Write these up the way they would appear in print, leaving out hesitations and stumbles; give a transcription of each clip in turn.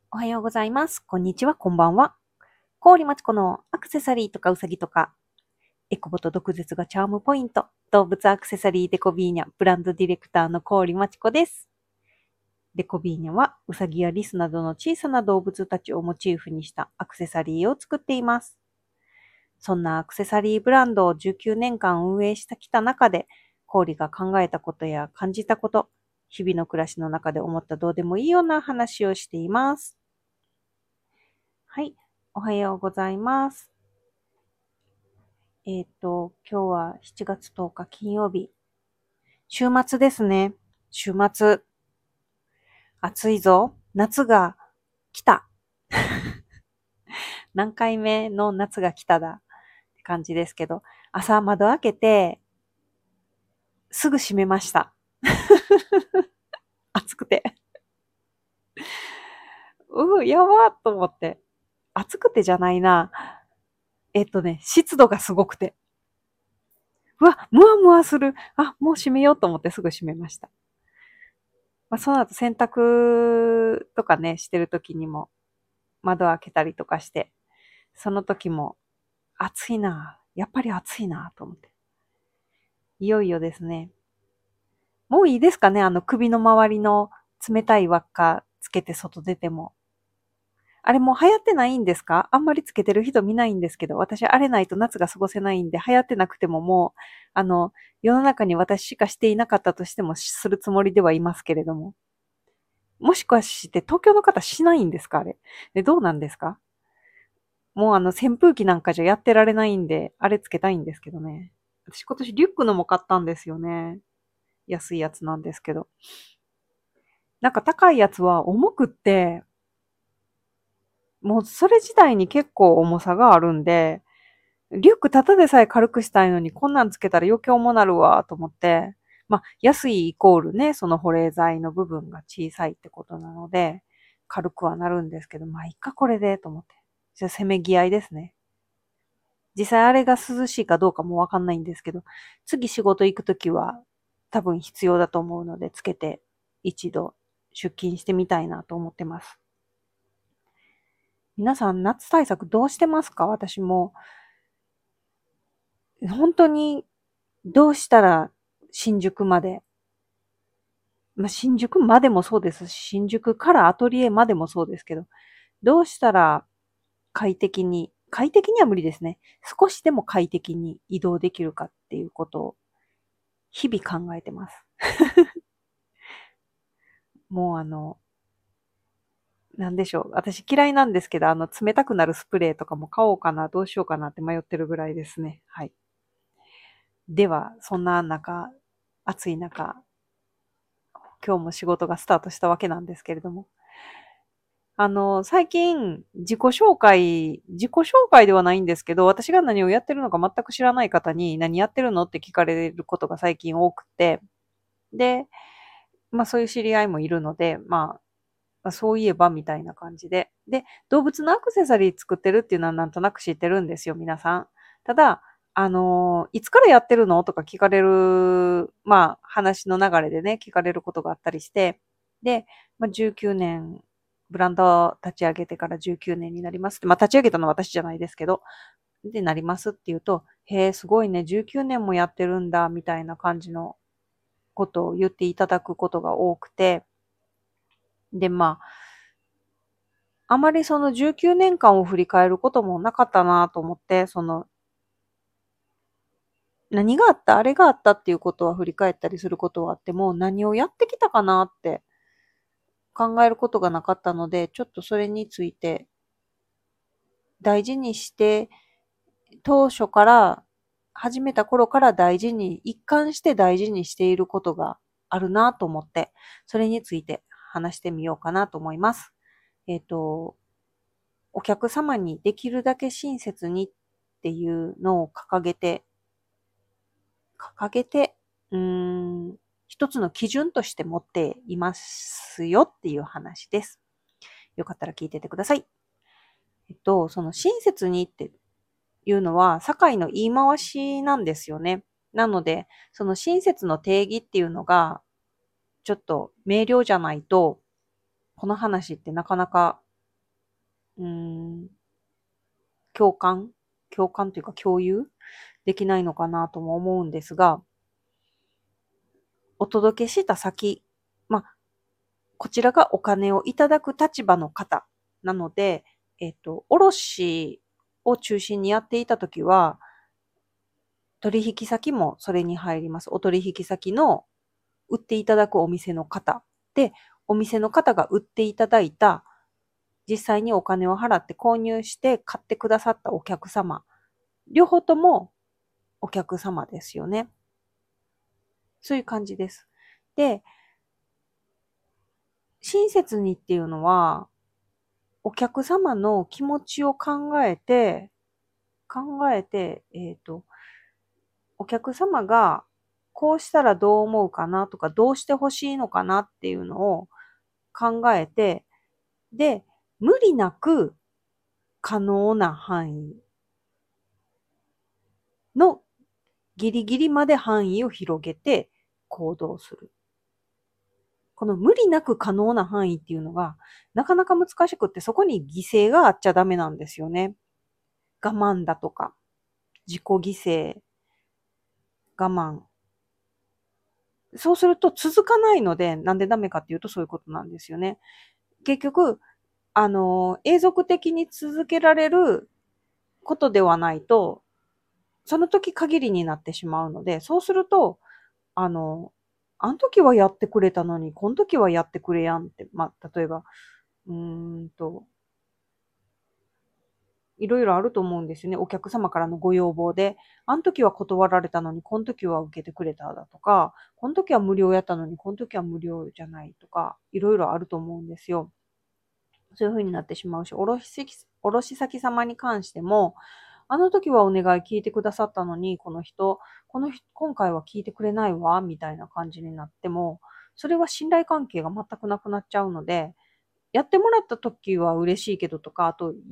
おはようございます。こんにちは、こんばんは。郡町子のアクセサリーとかうさぎとか、エコボと毒舌がチャームポイント、動物アクセサリーデコビーニャ、ブランドディレクターの郡町子です。デコビーニャは、うさぎやリスなどの小さな動物たちをモチーフにしたアクセサリーを作っています。そんなアクセサリーブランドを19年間運営してきた中で、郡が考えたことや感じたこと、日々の暮らしの中で思ったどうでもいいような話をしています。はい。おはようございます。今日は7月10日金曜日。週末ですね。週末。暑いぞ。夏が来た。何回目の夏が来ただって感じですけど、朝窓開けて、すぐ閉めました。暑くて。やばーと思って。暑くてじゃないな。湿度がすごくて。うわ、ムワムワする。あ、もう閉めようと思ってすぐ閉めました。その後洗濯とかね、してる時にも窓開けたりとかして、その時も暑いな、やっぱり暑いなと思って。いよいよですね。もういいですかね、首の周りの冷たい輪っかつけて外出ても。あれもう流行ってないんですか？あんまりつけてる人見ないんですけど、私あれないと夏が過ごせないんで、流行ってなくてももう、世の中に私しかしていなかったとしてもするつもりではいますけれども。もしかして東京の方しないんですかあれ。で、どうなんですか？もう扇風機なんかじゃやってられないんで、あれつけたいんですけどね。私今年リュックのも買ったんですよね。安いやつなんですけど。なんか高いやつは重くって、もうそれ自体に結構重さがあるんで、リュックただでさえ軽くしたいのにこんなんつけたら余計重なるわと思って、安いイコールね、その保冷剤の部分が小さいってことなので、軽くはなるんですけど、いっかこれでと思って。じゃあせめぎ合いですね。実際あれが涼しいかどうかもわかんないんですけど、次仕事行くときは多分必要だと思うので、つけて一度出勤してみたいなと思ってます。皆さん夏対策どうしてますか？私も本当にどうしたら新宿まで、新宿までもそうですし、新宿からアトリエまでもそうですけど、どうしたら快適には無理ですね。少しでも快適に移動できるかっていうことを日々考えてます。もうなんでしょう。私嫌いなんですけど、冷たくなるスプレーとかも買おうかな、どうしようかなって迷ってるぐらいですね。はい。では、そんな中、暑い中、今日も仕事がスタートしたわけなんですけれども。最近、自己紹介ではないんですけど、私が何をやってるのか全く知らない方に、何やってるのって聞かれることが最近多くて、で、そういう知り合いもいるので、そういえばみたいな感じで。で、動物のアクセサリー作ってるっていうのはなんとなく知ってるんですよ、皆さん。ただ、いつからやってるのとか聞かれる、話の流れでね、聞かれることがあったりして、で、19年、ブランドを立ち上げてから19年になりますって、立ち上げたのは私じゃないですけど、で、なりますっていうと、へえ、すごいね、19年もやってるんだ、みたいな感じのことを言っていただくことが多くて、で、あまりその19年間を振り返ることもなかったなと思って、何があった、あれがあったっていうことは振り返ったりすることはあっても、何をやってきたかなって考えることがなかったので、ちょっとそれについて大事にして、当初から始めた頃から一貫して大事にしていることがあるなと思って、それについて話してみようかなと思います。お客様にできるだけ親切にっていうのを掲げて、一つの基準として持っていますよっていう話です。よかったら聞いててください。その親切にっていうのは、社会の言い回しなんですよね。なので、その親切の定義っていうのが、ちょっと明瞭じゃないと、この話ってなかなか共感というか共有できないのかなとも思うんですが、お届けした先、こちらがお金をいただく立場の方なので、卸を中心にやっていたときは、取引先もそれに入ります。お取引先の売っていただくお店の方で、お店の方が売っていただいた、実際にお金を払って購入して買ってくださったお客様、両方ともお客様ですよね。そういう感じです。で、親切にっていうのは、お客様の気持ちを考えて、お客様がこうしたらどう思うかなとか、どうしてほしいのかなっていうのを考えて、で、無理なく可能な範囲のギリギリまで範囲を広げて行動する。この無理なく可能な範囲っていうのがなかなか難しくって、そこに犠牲があっちゃダメなんですよね。我慢だとか、自己犠牲、我慢。そうすると続かないので、なんでダメかっていうとそういうことなんですよね。結局、永続的に続けられることではないと、その時限りになってしまうので、そうすると、あの時はやってくれたのに、この時はやってくれやんって、例えば、うーんと、いろいろあると思うんですよね。お客様からのご要望で、あの時は断られたのに、この時は受けてくれただとか、この時は無料やったのに、この時は無料じゃないとか、いろいろあると思うんですよ。そういう風になってしまうし、卸先様に関しても、あの時はお願い聞いてくださったのに、今回は聞いてくれないわ、みたいな感じになっても、それは信頼関係が全くなくなっちゃうので、やってもらった時は嬉しいけどとか、あと、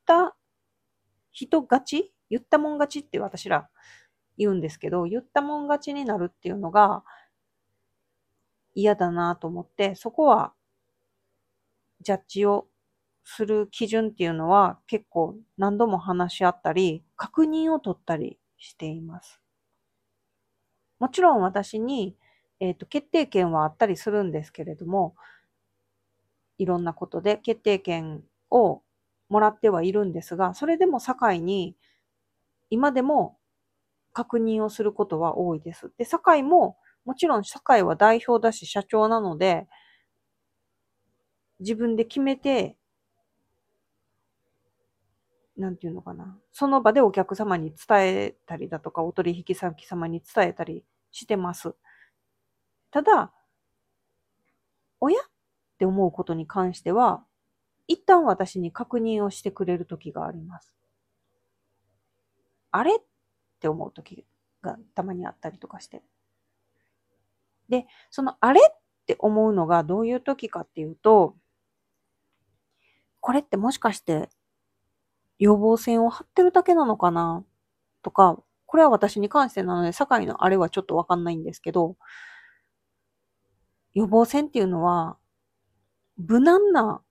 言ったもん勝ちって私ら言うんですけど、言ったもん勝ちになるっていうのが嫌だなと思って、そこはジャッジをする基準っていうのは結構何度も話し合ったり、確認を取ったりしています。もちろん私に、決定権はあったりするんですけれども、いろんなことで決定権をもらってはいるんですが、それでも境に今でも確認をすることは多いです。で、堺も、もちろん堺は代表だし社長なので、自分で決めて、なんていうのかな。その場でお客様に伝えたりだとか、お取引先様に伝えたりしてます。ただ、親って思うことに関しては、一旦私に確認をしてくれる時があります。あれって思う時がたまにあったりとかして。で、そのあれって思うのがどういう時かっていうと、これってもしかして予防線を張ってるだけなのかなとか、これは私に関してなので、堺のあれはちょっとわかんないんですけど、予防線っていうのは、無難な、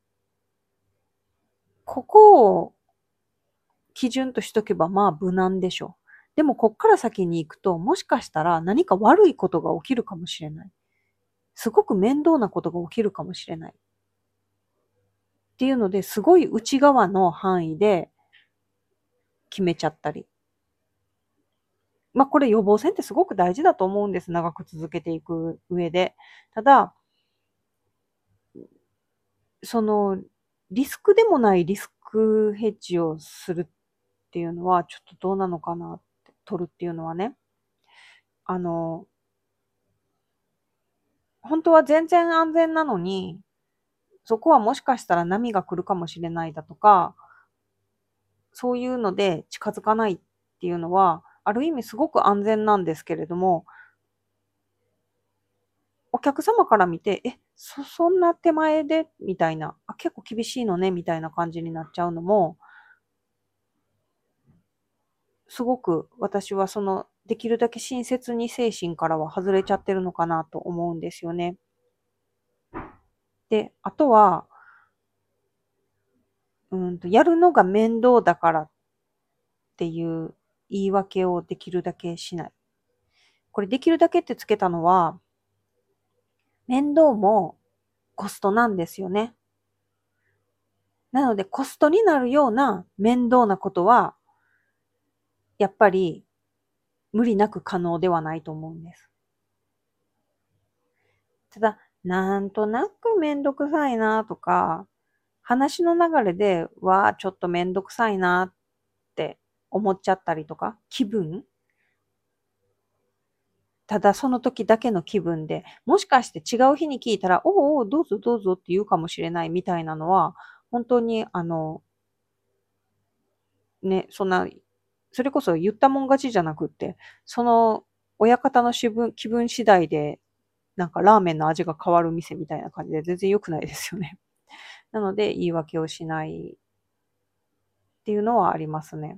ここを基準としとけばまあ無難でしょ。でもこっから先に行くと、もしかしたら何か悪いことが起きるかもしれない。すごく面倒なことが起きるかもしれない。っていうので、すごい内側の範囲で決めちゃったり。これ予防線ってすごく大事だと思うんです。長く続けていく上で。ただ、その、リスクでもないリスクヘッジをするっていうのは、ちょっとどうなのかなって、取るっていうのはね。あの、本当は全然安全なのに、そこはもしかしたら波が来るかもしれないだとか、そういうので近づかないっていうのは、ある意味すごく安全なんですけれども、お客様から見て、そんな手前でみたいな、結構厳しいのねみたいな感じになっちゃうのも、すごく私はその、できるだけ親切に精神からは外れちゃってるのかなと思うんですよね。で、あとは、 やるのが面倒だからっていう言い訳をできるだけしない。これできるだけってつけたのは、面倒もコストなんですよね。なのでコストになるような面倒なことは、やっぱり無理なく可能ではないと思うんです。ただ、なんとなくめんどくさいなとか、話の流れで、ちょっとめんどくさいなって思っちゃったりとか、ただその時だけの気分で、もしかして違う日に聞いたら、おうおう、どうぞどうぞって言うかもしれないみたいなのは、本当にね、それこそ言ったもん勝ちじゃなくって、その親方の気分次第で、なんかラーメンの味が変わる店みたいな感じで全然良くないですよね。なので言い訳をしないっていうのはありますね。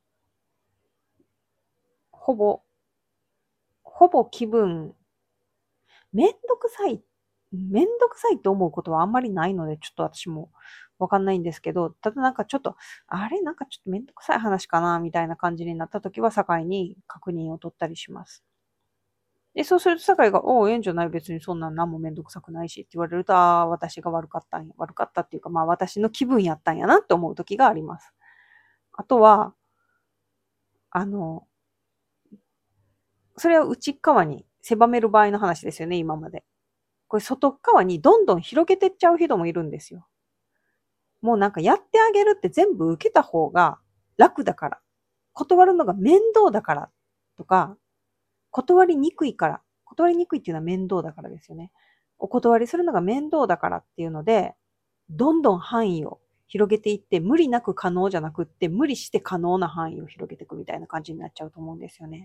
ほぼ、ほぼ気分、めんどくさい、めんどくさいと思うことはあんまりないので、ちょっと私もわかんないんですけど、ただなんかちょっと、あれなんかちょっとめんどくさい話かなみたいな感じになった時は、境に確認を取ったりします。で、そうすると酒井が、おう、ええんじゃない別にそんなん何もめんどくさくないしって言われると、ああ、私が悪かったんや。悪かったっていうか、まあ私の気分やったんやなって思う時があります。あとは、あの、それは内側に狭める場合の話ですよね、今まで。これ外側にどんどん広げてっちゃう人もいるんですよ。もうなんかやってあげるって全部受けた方が楽だから。断るのが面倒だからとか、断りにくいから。断りにくいっていうのは面倒だからですよね。お断りするのが面倒だからっていうので、どんどん範囲を広げていって、無理なく可能じゃなくって、無理して可能な範囲を広げていくみたいな感じになっちゃうと思うんですよね。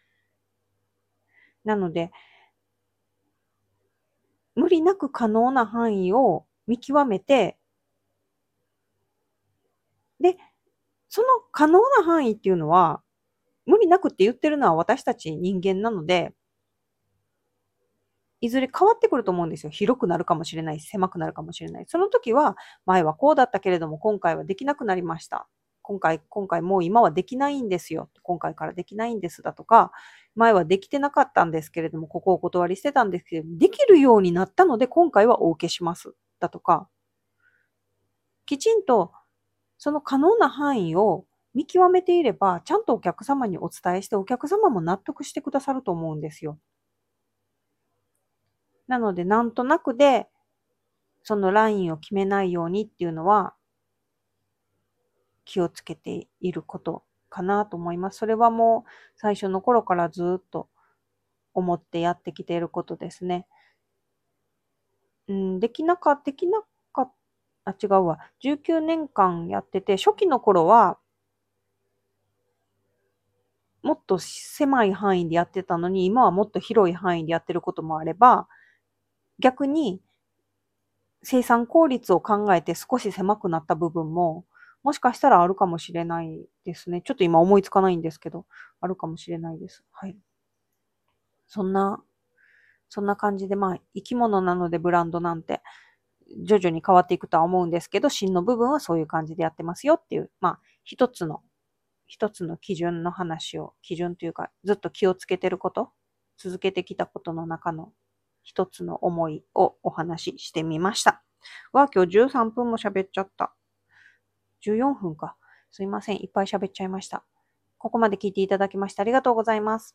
なので、無理なく可能な範囲を見極めて、で、その可能な範囲っていうのは、無理なくって言ってるのは私たち人間なので、いずれ変わってくると思うんですよ。広くなるかもしれないし、狭くなるかもしれない。その時は、前はこうだったけれども、今回はできなくなりました。今回もう今はできないんですよ。今回からできないんですだとか、前はできてなかったんですけれども、ここをお断りしてたんですけど、できるようになったので、今回はお受けします。だとか、きちんとその可能な範囲を見極めていれば、ちゃんとお客様にお伝えして、お客様も納得してくださると思うんですよ。なので、なんとなくで、そのラインを決めないようにっていうのは、気をつけていることかなと思います。それはもう最初の頃からずっと思ってやってきていることですね。できなか違うわ。19年間やってて、初期の頃は、もっと狭い範囲でやってたのに、今はもっと広い範囲でやってることもあれば、逆に生産効率を考えて少し狭くなった部分も、もしかしたらあるかもしれないですね。ちょっと今思いつかないんですけど、あるかもしれないです。はい。そんな、そんな感じで、まあ、生き物なのでブランドなんて、徐々に変わっていくとは思うんですけど、芯の部分はそういう感じでやってますよっていう、まあ、一つの基準というか、ずっと気をつけてること、続けてきたことの中の一つの思いをお話ししてみました。今日13分も喋っちゃった。14分か。すいません。いっぱい喋っちゃいました。ここまで聞いていただきましてありがとうございます。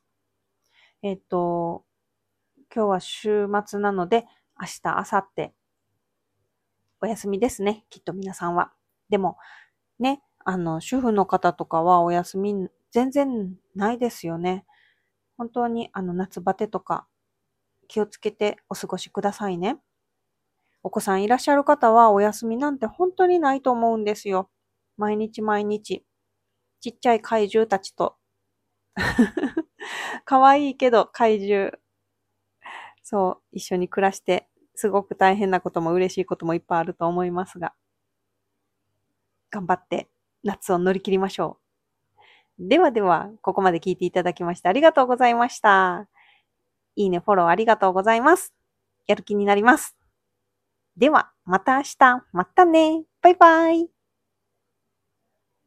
今日は週末なので、明日、明後日、お休みですね。きっと皆さんは。でも、ね、主婦の方とかはお休み全然ないですよね。本当に夏バテとか気をつけてお過ごしくださいね。お子さんいらっしゃる方はお休みなんて本当にないと思うんですよ。毎日毎日、ちっちゃい怪獣たちと、可愛いけど怪獣、そう、一緒に暮らして、すごく大変なことも嬉しいこともいっぱいあると思いますが、頑張って夏を乗り切りましょう。ではでは、ここまで聞いていただきましてありがとうございました。いいね、フォローありがとうございます。やる気になります。では、また明日。またね。バイバイ。